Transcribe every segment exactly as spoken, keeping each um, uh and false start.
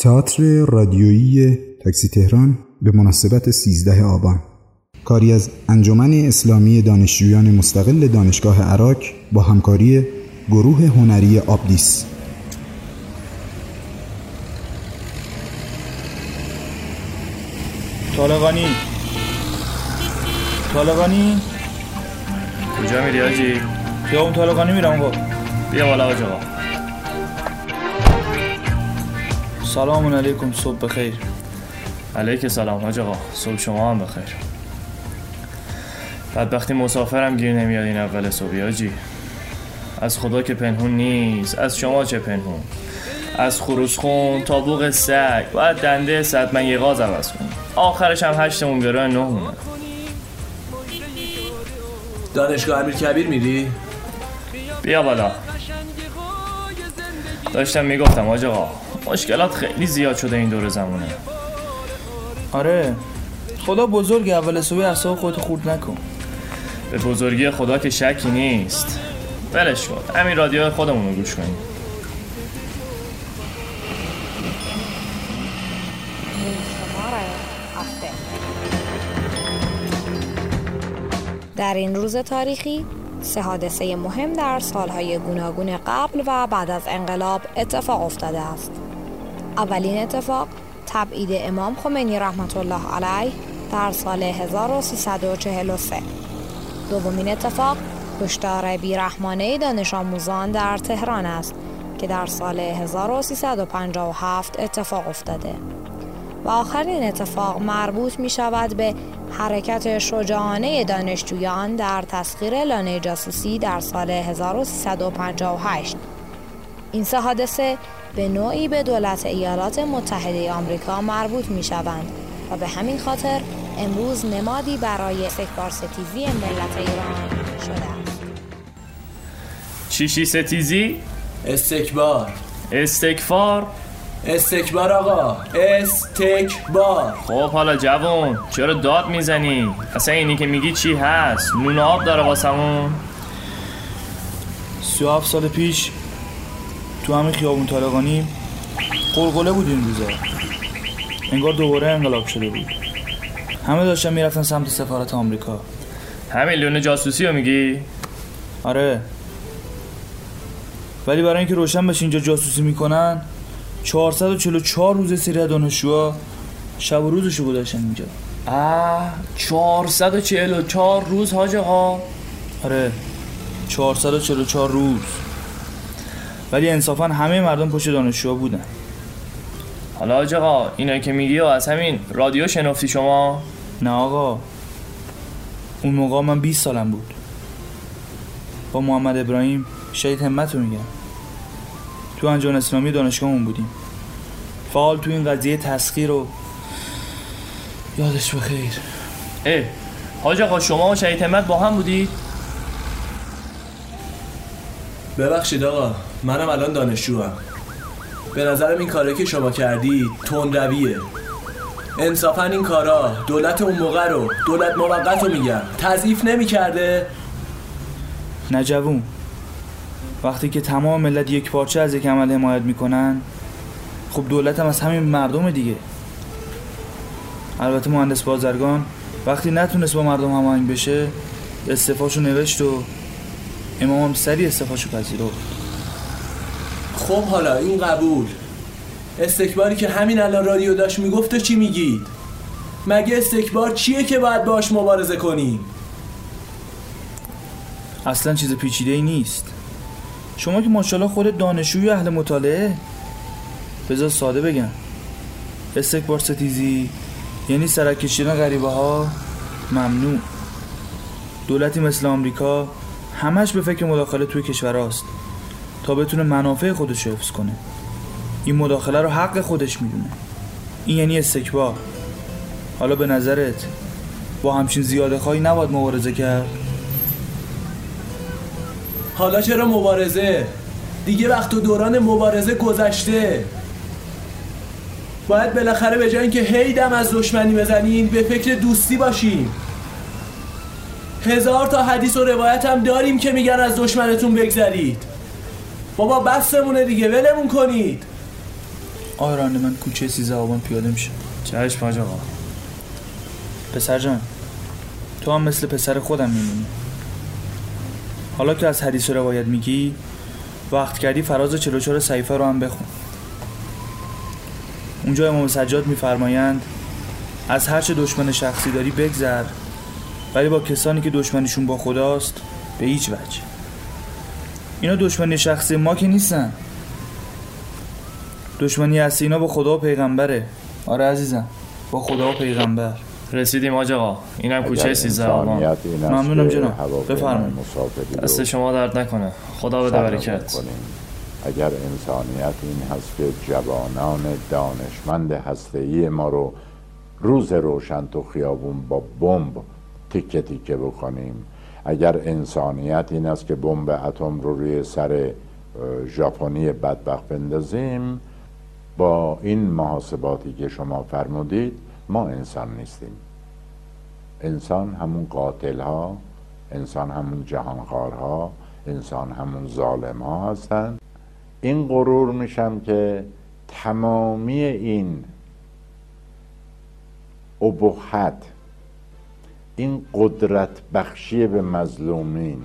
تئاتر رادیویی تاکسی تهران به مناسبت سیزده آبان، کاری از انجمن اسلامی دانشجویان مستقل دانشگاه عراق با همکاری گروه هنری آبدیس. طالقانی طالقانی کجا میری آجی؟ بیا اون طالقانی میرم. آقا بیا بالا آجا. سلام علیکم، صبح بخیر. علیک سلام حاج آقا، صبح شما هم بخیر. بدبختی مسافرم گیر نمیاد این اول صبحی حاجی. از خدا که پنهون نیست، از شما چه پنهون. از خروسخون تا بوق سگ باید دنده صد من یه غاز عوض کنیم. آخرش هم هشتمون گروه نه مونه. دانشگاه امیرکبیر میری؟ بیا بالا. داشتم میگفتم حاج آقا، مشکلات خیلی زیاد شده این دور زمونه. آره خدا بزرگ، اول صبح اعصاب خودت خورد نکن. به بزرگی خدا که شکی نیست. ولش کن، همین رادیو خودمون رو گوش کنیم. در این روز تاریخی سه حادثه مهم در سالهای گوناگون قبل و بعد از انقلاب اتفاق افتاده است. اولین اتفاق تبعید امام خمینی رحمت الله علیه در سال هزار و سیصد و چهل و سه. دومین اتفاق کشتار بیرحمانه دانش آموزان در تهران است که در سال هزار و سیصد و پنجاه و هفت اتفاق افتاده. و آخرین اتفاق مربوط می شود به حرکت شجاعانه دانشجویان در تسخیر لانه جاسوسی در سال هزار و سیصد و پنجاه و هشت. این سه حادثه به نوعی به دولت ایالات متحده آمریکا مربوط می شوند و به همین خاطر امروز نمادی برای استکبار ستیزی ملت ایران شده است. چی چی ستیزی؟ استکبار. استکفار؟ استکبار آقا، استکبار. خب حالا جوون چرا داد میزنی؟ اصلا اینی که میگی چی هست؟ نون آب داره واسمون؟ سی و هفت سال پیش تو همین خیابون طالقانی قلقله بود. این روزا انگار دوباره انقلاب شده بود. همه داشتن میرفتن سمت سفارت آمریکا. همین لونه جاسوسی رو میگی؟ آره، ولی برای اینکه روشن بشه اینجا جاسوسی میکنن چهارصد و چهل و چهار روز سری دانشجوها شب و روزشو گذاشتن اینجا. آه چهارصد و چهل و چهار روز حاج آقا؟ آره چهارصد و چهل و چهار روز. ولی انصافا همه مردم پشت دانشجوها بودن. حالا حاج آقا اینا که میگی و از همین رادیو شنفتی شما؟ نه آقا، اون موقع من بیست سالم بود. با محمد ابراهیم شهید همت رو میگم، تو انجمن اسلامی دانشگاهمون بودیم. فعال تو این قضیه تسخیر رو یادش بخیر. اه حاج آقا شما و شهید همت با هم بودید؟ ببخشید آقا، منم الان دانشجوام. به نظرم این کاری که شما کردید تندرویه. انصافا این کارا دولت اون موقع رو، دولت موقت رو میگم، تضعیف نمی کرده؟ نه جوون، وقتی که تمام ملت یک پارچه از یک عمل حمایت میکنن خب دولت هم از همین مردم دیگه. البته مهندس بازرگان وقتی نتونست با مردم هماهنگ بشه استعفاشو نوشت و امام هم سریع استعفاشو پذیرفت. خب حالا این قبول. استکباری که همین الان رادیو داشت میگفت چی میگید؟ مگه استکبار چیه که باید باش مبارزه کنیم؟ اصلا چیز پیچیده ای نیست. شما که ماشاءالله خود دانشجوی اهل مطالعه. بذار ساده بگم، استکبار ستیزی یعنی سرک کشیدن غریبه ها ممنوع. دولتی مثل آمریکا همش به فکر مداخله توی کشور هاست تا بتونه منافع خودش رو حفظ کنه. این مداخله رو حق خودش میدونه. این یعنی استکبار. حالا به نظرت با همچین زیاده خواهی نباید مبارزه کرد؟ حالا چرا مبارزه؟ دیگه وقت و دوران مبارزه گذشته. باید بالاخره به جای اینکه هی دم از دشمنی بزنیم به فکر دوستی باشیم. هزار تا حدیث و روایت هم داریم که میگن از دشمنتون بگذرید. بابا بسمونه دیگه، ولمون کنید. آقای راننده من کوچه سیزده آبان پیاده میشه. چشم حاج آقا. پسر جان تو هم مثل پسر خودم میمونی. حالا که از حدیث و روایت میگی وقت کردی فراز چهل و چهار صحیفه رو هم بخون. اونجا امام سجاد میفرمایند از هر چه دشمن شخصی داری بگذر، ولی با کسانی که دشمنیشون با خداست به هیچ وجه. اینا دشمنی شخصی ما که نیستن، دشمنی اصلی اینا با خدا و پیغمبره. آره عزیزم، با خدا و پیغمبر. رسیدیم حاج آقا. اینم کوچه سیزده آبان. ممنونم جناب، بفرمایید. دست شما درد نکنه، خدا بده برکت. اگر انسانیت این هست که جوانان دانشمند هسته‌ای ما رو روز روشن تو خیابون با بمب تیکه تیکه بکنیم، اگر انسانیت این است که بمب اتم رو روی سر ژاپنی بدبخت بندازیم، با این محاسباتی که شما فرمودید ما انسان نیستیم. انسان همون قاتل ها، انسان همون جهانخوار ها، انسان همون ظالم ها هستن. این غرور میشم که تمامی این ابهت، این قدرت بخشی به مظلومین،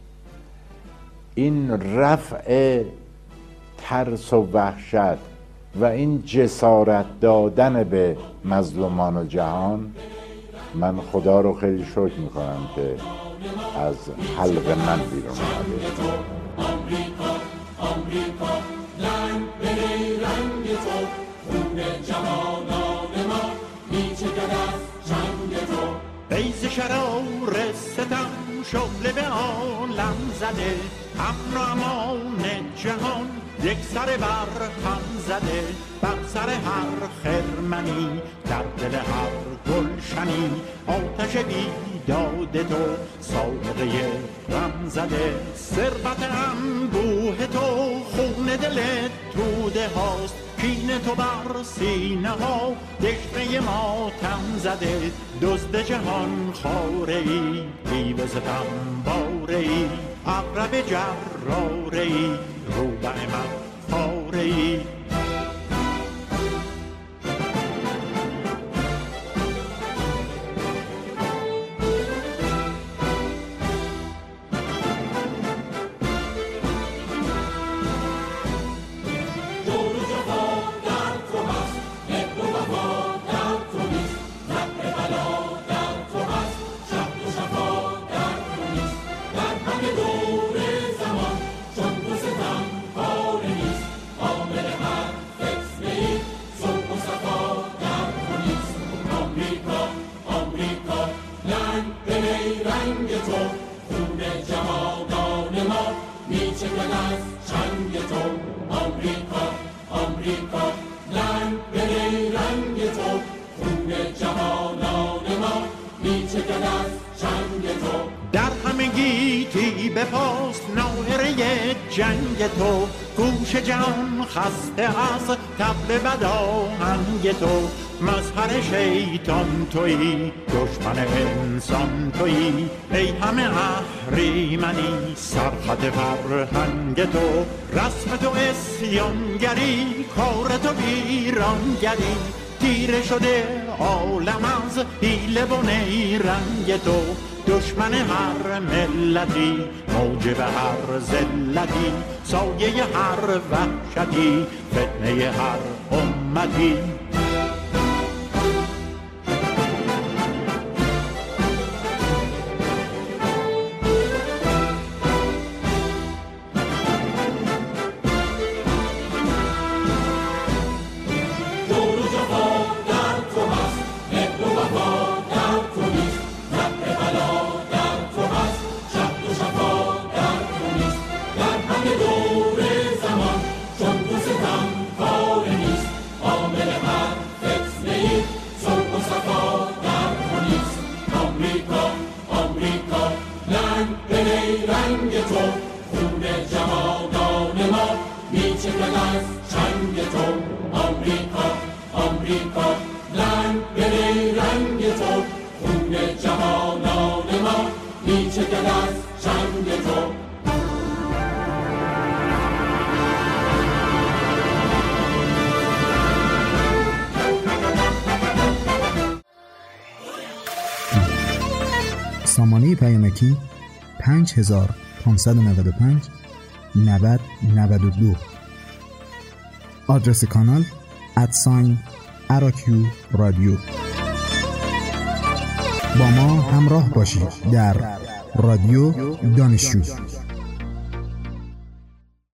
این رفع ترس و وحشت و این جسارت دادن به مظلومان و جهان، من خدا رو خیلی شکر میکنم که از حلق من بیرون اومده. آمریکا آمریکا رنگ به رنگ تو، خون جوانان ما میچکد از چنگ تو. بیز شرار ستم شعله به عالم زده، امن و امان جهان یک سر بر هم زده. بر سر هر خرمنی، در دل هر گلشنی، آتش بیداد تو سابقه غم زده. ثروت انبوه تو خون دل توده هاست، کین تو بر سینه ها دشنه ماتم زده. دزد جهان خاره ای، دیو ستم باره ای، عقرب جراره ای، روبه من خاره ای. در همه گیتی بپاس ناهره جنگ تو، گوش جهان خسته از طبل بداهنگ تو. مظهر شیطان تویی، دشمن انسان تویی، ای همه اهریمنی سرخط فرهنگ تو. رسم تو اسیانگری، کار تو ویرانگری، تیره شده عالم از حیله و نیرنگ تو. دشمن هر ملتی، موجب هر ذلتی، سایه هر وحشتی، فتنه هر امتی. سامانه پیامکی پنج هزار پانصد و نود و پنج نود نود و دو. آدرس کانال ادساین اراکیو رادیو. با ما همراه باشید در رادیو دانشجو.